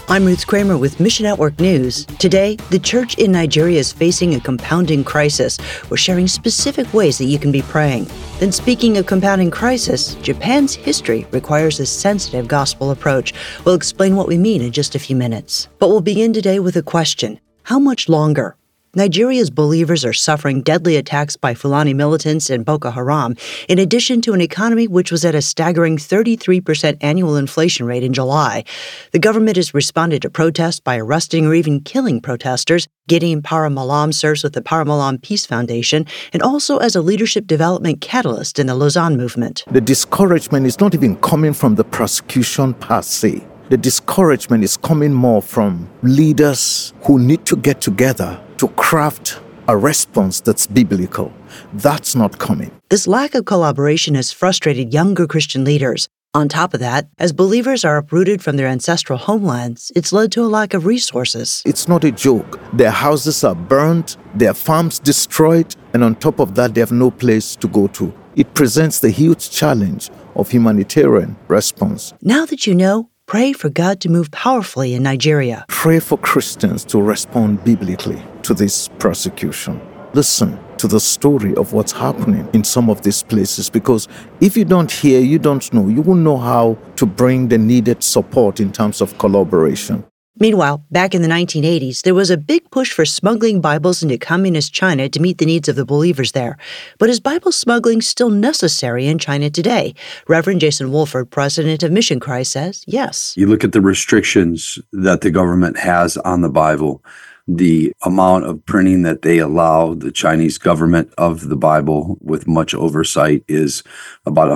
I'm Ruth Kramer with Mission Network News. Today, the church in Nigeria is facing a compounding crisis. We're sharing specific ways that you can be praying. Then, speaking of compounding crisis, Japan's history requires a sensitive gospel approach. We'll explain what we mean in just a few minutes. But we'll begin today with a question. How much longer? Nigeria's believers are suffering deadly attacks by Fulani militants and Boko Haram, in addition to an economy which was at a staggering 33% annual inflation rate in July. The government has responded to protests by arresting or even killing protesters. Gideon Paramalam serves with the Paramalam Peace Foundation and also as a leadership development catalyst in the Lausanne movement. The discouragement is not even coming from the prosecution per se. The discouragement is coming more from leaders who need to get together to craft a response that's biblical. That's not coming. This lack of collaboration has frustrated younger Christian leaders. On top of that, as believers are uprooted from their ancestral homelands, it's led to a lack of resources. It's not a joke. Their houses are burnt, their farms destroyed, and on top of that, they have no place to go to. It presents the huge challenge of humanitarian response. Now that you know, pray for God to move powerfully in Nigeria. Pray for Christians to respond biblically to this persecution. Listen to the story of what's happening in some of these places, because if you don't hear, you don't know. You won't know how to bring the needed support in terms of collaboration. Meanwhile, back in the 1980s, there was a big push for smuggling Bibles into communist China to meet the needs of the believers there. But is Bible smuggling still necessary in China today? Reverend Jason Wolford, president of Mission Cry, says yes. You look at the restrictions that the government has on the Bible, the amount of printing that they allow the Chinese government of the Bible with much oversight is about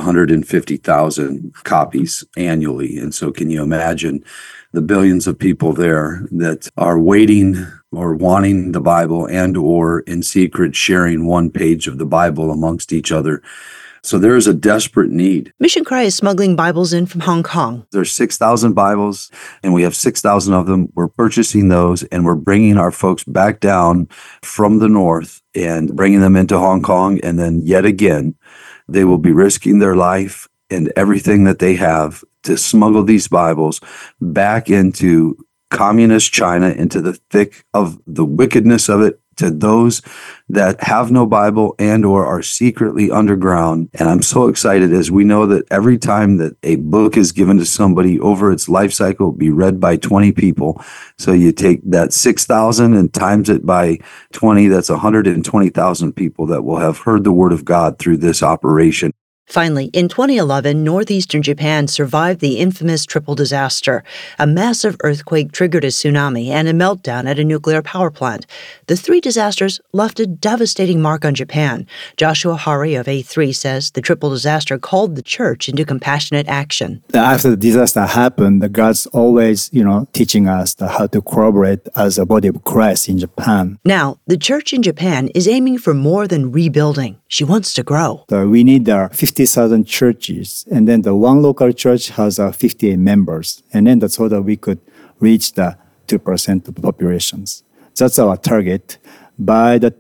150,000 copies annually. And so can you imagine the billions of people there that are waiting or wanting the Bible and or in secret sharing one page of the Bible amongst each other? So there is a desperate need. Mission Cry is smuggling Bibles in from Hong Kong. There's 6,000 Bibles, and we have 6,000 of them. We're purchasing those, and we're bringing our folks back down from the north and bringing them into Hong Kong. And then yet again, they will be risking their life and everything that they have to smuggle these Bibles back into communist China, into the thick of the wickedness of it, to those that have no Bible and or are secretly underground. And I'm so excited as we know that every time that a book is given to somebody over its life cycle, it'll be read by 20 people. So you take that 6,000 and times it by 20, that's 120,000 people that will have heard the word of God through this operation. Finally, in 2011, northeastern Japan survived the infamous triple disaster. A massive earthquake triggered a tsunami and a meltdown at a nuclear power plant. The three disasters left a devastating mark on Japan. Joshua Hari of A3 says the triple disaster called the church into compassionate action. After the disaster happened, God's always, teaching us how to cooperate as a body of Christ in Japan. Now, the church in Japan is aiming for more than rebuilding. She wants to grow. So we need 50,000 churches, and then the one local church has 58 members, and then that's so that we could reach the 2% of the populations. That's our target by the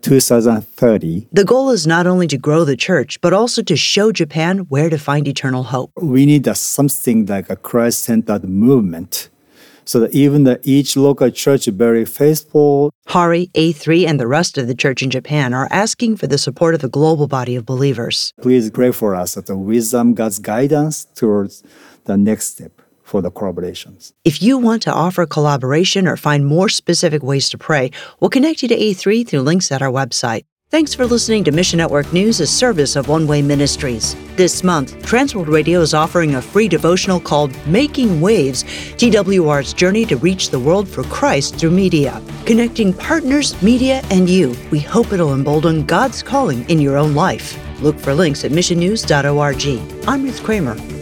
2030. The goal is not only to grow the church, but also to show Japan where to find eternal hope. We need something like a Christ-centered movement, so that even each local church is very faithful. Hari, A3, and the rest of the church in Japan are asking for the support of the global body of believers. Please pray for us that the wisdom, God's guidance towards the next step for the collaborations. If you want to offer collaboration or find more specific ways to pray, we'll connect you to A3 through links at our website. Thanks for listening to Mission Network News, a service of One Way Ministries. This month, Transworld Radio is offering a free devotional called Making Waves, TWR's journey to reach the world for Christ through media. Connecting partners, media, and you, we hope it'll embolden God's calling in your own life. Look for links at missionnews.org. I'm Ruth Kramer.